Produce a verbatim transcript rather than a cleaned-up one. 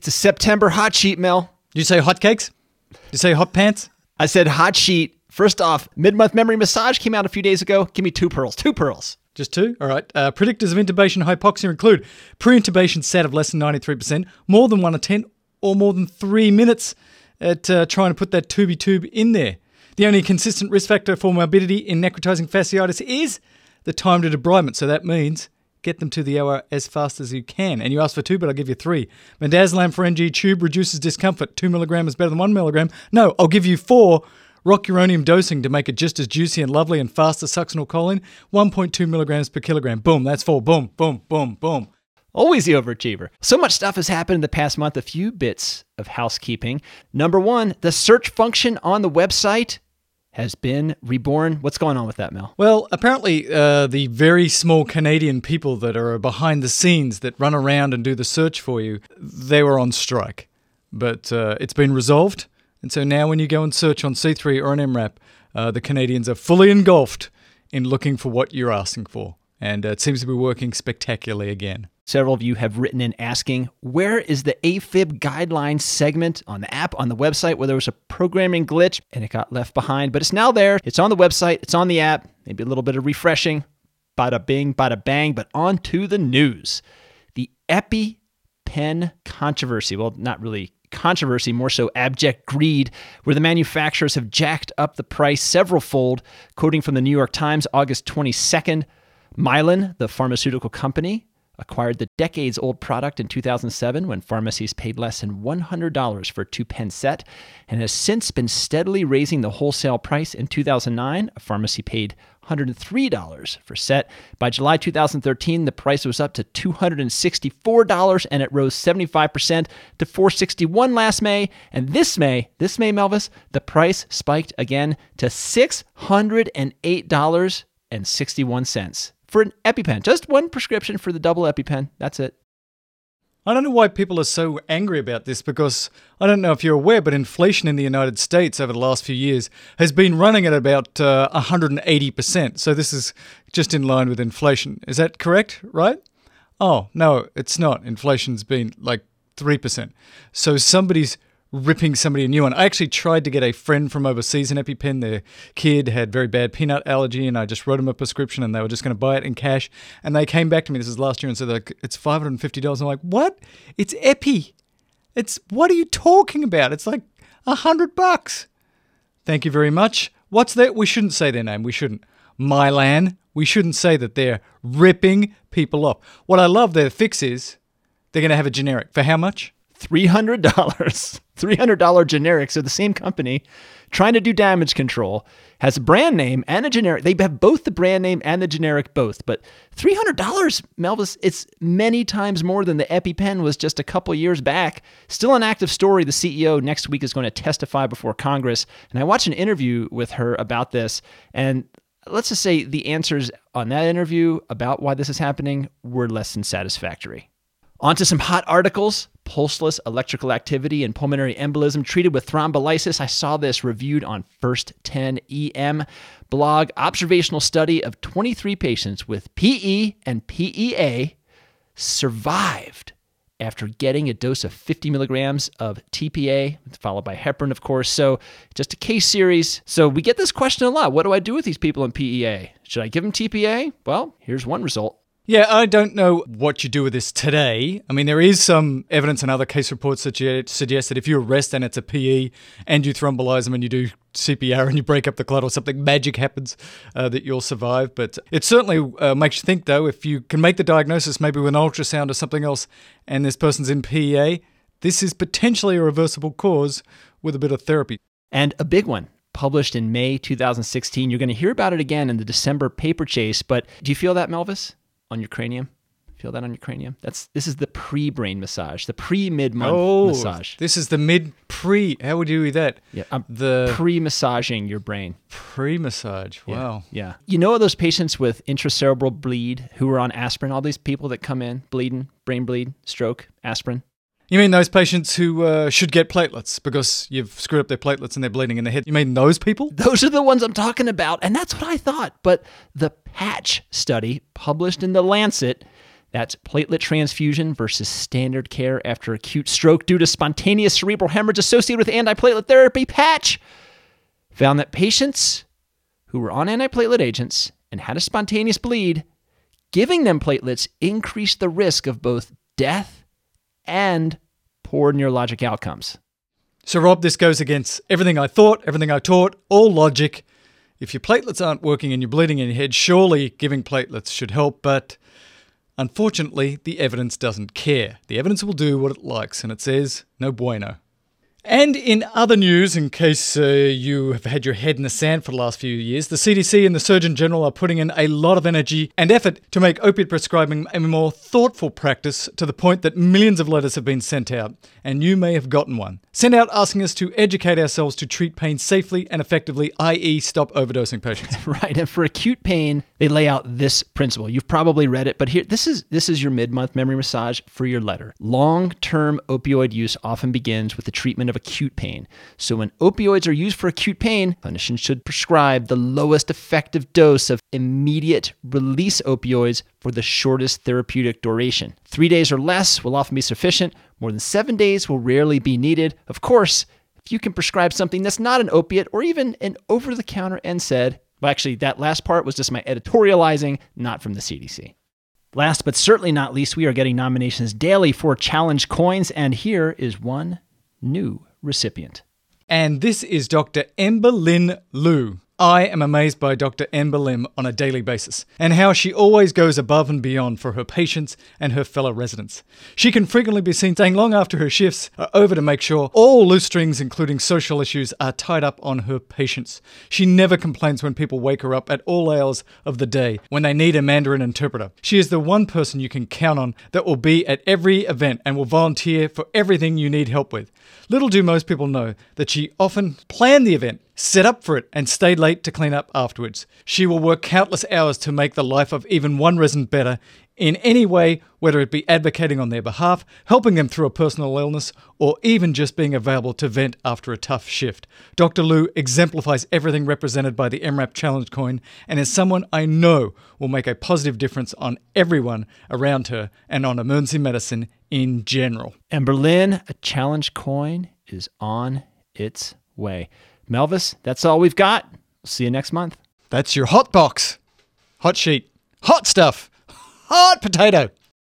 It's a September hot sheet, Mel. Did you say hot cakes? Did you say hot pants? I said hot sheet. First off, mid-month memory massage came out a few days ago. Give me two pearls. Two pearls. Just two? All right. Uh, predictors of intubation hypoxia include pre-intubation sat of less than ninety-three percent, more than one to ten, or more than three minutes at uh, trying to put that tubey tube in there. The only consistent risk factor for morbidity in necrotizing fasciitis is the time to debridement. So that means get them to the O R as fast as you can. And you asked for two, but I'll give you three. Midazolam for N G tube reduces discomfort. Two milligram is better than one milligram. No, I'll give you four. Rocuronium dosing to make it just as juicy and lovely and fast as succinylcholine. one point two milligrams per kilogram. Boom, that's four. Boom, boom, boom, boom. Always the overachiever. So much stuff has happened in the past month. A few bits of housekeeping. Number one, the search function on the website has been reborn. What's going on with that, Mel? Well, apparently uh, the very small Canadian people that are behind the scenes that run around and do the search for you, they were on strike. But uh, it's been resolved. And so now when you go and search on C three or an M RAP, uh, the Canadians are fully engulfed in looking for what you're asking for. And uh, it seems to be working spectacularly again. Several of you have written in asking, where is the AFib guidelines segment on the app, on the website, where there was a programming glitch and it got left behind, but it's now there. It's on the website. It's on the app. Maybe a little bit of refreshing. Bada bing, bada bang, but on to the news. The EpiPen controversy. Well, not really controversy, more so abject greed, where the manufacturers have jacked up the price several fold. Quoting from the New York Times, August twenty-second, Mylan, the pharmaceutical company, acquired the decades-old product in two thousand seven when pharmacies paid less than one hundred dollars for a two-pen set, and has since been steadily raising the wholesale price. In two thousand nine, a pharmacy paid one hundred three dollars for set. By July two thousand thirteen, the price was up to two hundred sixty-four dollars, and it rose seventy-five percent to four hundred sixty-one dollars last May. And this May, this May, Melvis, the price spiked again to six hundred eight dollars and sixty-one cents. For an EpiPen. Just one prescription for the double EpiPen. That's it. I don't know why people are so angry about this, because I don't know if you're aware, but inflation in the United States over the last few years has been running at about uh, one hundred eighty percent. So this is just in line with inflation. Is that correct, right? Oh, no, it's not. Inflation's been like three percent. So somebody's ripping somebody a new one. I actually tried to get a friend from overseas an EpiPen. Their kid had very bad peanut allergy, and I just wrote them a prescription, and they were just going to buy it in cash. And they came back to me, this is last year, and said, like, it's five hundred fifty dollars. I'm like, what? It's Epi. It's, what are you talking about? It's like a hundred bucks. Thank you very much. What's that? We shouldn't say their name. We shouldn't. Mylan. We shouldn't say that they're ripping people off. What I love their fix is they're going to have a generic. For how much? three hundred dollars. three hundred dollars generic. So the same company trying to do damage control has a brand name and a generic. They have both the brand name and the generic both. But three hundred dollars, Melvis, it's many times more than the EpiPen was just a couple years back. Still an active story. The C E O next week is going to testify before Congress. And I watched an interview with her about this. And let's just say the answers on that interview about why this is happening were less than satisfactory. On to some hot articles. Pulseless electrical activity and pulmonary embolism treated with thrombolysis. I saw this reviewed on First ten E M blog. Observational study of twenty-three patients with P E and P E A survived after getting a dose of fifty milligrams of T P A, followed by heparin, of course. So just a case series. So we get this question a lot. What do I do with these people in P E A? Should I give them T P A? Well, here's one result. Yeah, I don't know what you do with this today. I mean, there is some evidence and other case reports that suggest that if you arrest and it's a P E and you thrombolyze them and you do C P R and you break up the clot or something, magic happens, uh, that you'll survive. But it certainly uh, makes you think, though, if you can make the diagnosis maybe with an ultrasound or something else and this person's in P E A, this is potentially a reversible cause with a bit of therapy. And a big one. Published in May two thousand sixteen. You're going to hear about it again in the December paper chase. But do you feel that, Melvis? On your cranium? Feel that on your cranium? That's This is the pre-brain massage, the pre-mid-month oh, massage. This is the mid-pre. How would you do that? Yeah, I'm the pre-massaging your brain. Pre-massage, wow. Yeah, yeah. You know those patients with intracerebral bleed who are on aspirin, all these people that come in bleeding, brain bleed, stroke, aspirin? You mean those patients who uh, should get platelets because you've screwed up their platelets and they're bleeding in the head? You mean those people? Those are the ones I'm talking about, and that's what I thought. But the PATCH study published in The Lancet That's platelet transfusion versus standard care after acute stroke due to spontaneous cerebral hemorrhage associated with antiplatelet therapy patch, found that patients who were on antiplatelet agents and had a spontaneous bleed, giving them platelets increased the risk of both death and poor neurologic outcomes. So, Rob, this goes against everything I thought, everything I taught, all logic. If your platelets aren't working and you're bleeding in your head, surely giving platelets should help, but unfortunately, the evidence doesn't care. The evidence will do what it likes, and it says no bueno. And in other news, in case uh, you have had your head in the sand for the last few years, the C D C and the Surgeon General are putting in a lot of energy and effort to make opiate prescribing a more thoughtful practice, to the point that millions of letters have been sent out, and you may have gotten one. Sent out asking us to educate ourselves to treat pain safely and effectively, that is stop overdosing patients. Right, and for acute pain, they lay out this principle. You've probably read it, but here, this is this is your mid-month memory massage for your letter. Long-term opioid use often begins with the treatment of acute pain. So when opioids are used for acute pain, clinicians should prescribe the lowest effective dose of immediate release opioids for the shortest therapeutic duration. Three days or less will often be sufficient. More than seven days will rarely be needed. Of course, if you can prescribe something that's not an opiate or even an over-the-counter N SAID, well, actually, that last part was just my editorializing, not from the C D C. Last but certainly not least, we are getting nominations daily for challenge coins, and here is one new recipient. And this is Doctor Ember Lynn Liu. I am amazed by Doctor Ember Lim on a daily basis, and how she always goes above and beyond for her patients and her fellow residents. She can frequently be seen staying long after her shifts are over to make sure all loose strings, including social issues, are tied up on her patients. She never complains when people wake her up at all hours of the day when they need a Mandarin interpreter. She is the one person you can count on that will be at every event and will volunteer for everything you need help with. Little do most people know that she often planned the event, set up for it, and stayed late to clean up afterwards. She will work countless hours to make the life of even one resident better in any way, whether it be advocating on their behalf, helping them through a personal illness, or even just being available to vent after a tough shift. Doctor Liu exemplifies everything represented by the M RAP Challenge coin, and is someone I know will make a positive difference on everyone around her and on emergency medicine in general. Ember Lynn, a challenge coin is on its way. Melvis, that's all we've got. We'll see you next month. That's your hot box. Hot sheet. Hot stuff. Hot potato.